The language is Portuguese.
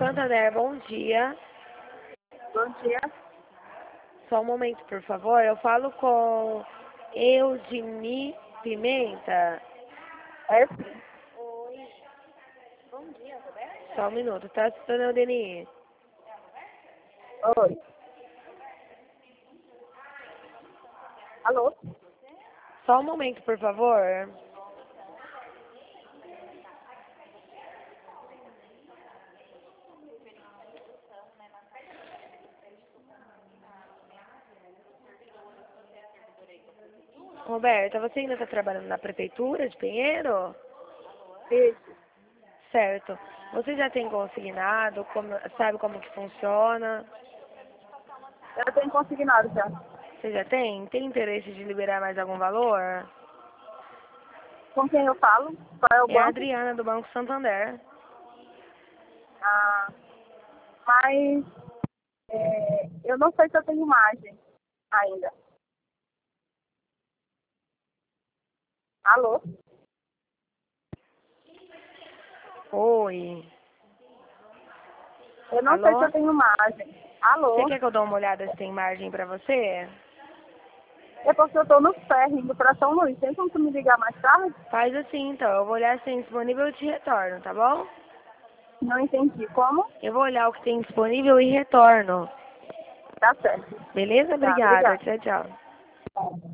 Santander, bom dia. Bom dia. Só um momento, por favor. Eu falo com Eudimi Pimenta. É sim. Oi. Bom dia, Só um minuto, tá, dona Eudeni? Oi. Alô? Só um momento, por favor. Roberta, você ainda está trabalhando na prefeitura de Pinheiro? Isso. Certo. Você já tem consignado? Sabe como que funciona? Eu tenho consignado já. Você já tem? Tem interesse de liberar mais algum valor? Com quem eu falo? Qual é o É a banco? Adriana, do Banco Santander. Ah, mas eu não sei se eu tenho imagem ainda. Alô? Oi. Eu não sei se Alô? eu tenho imagem. Você Alô? quer que eu dê uma olhada se tem margem pra você? É porque eu tô no ferro indo pra São Luís. Tem como tu me ligar mais tarde? Faz assim, então. Eu vou olhar se tem disponível e te retorno, tá bom? Não entendi. Como? Eu vou olhar o que tem disponível e retorno. Tá certo. Beleza? Tá, Obrigada. obrigada. Tchau, tchau.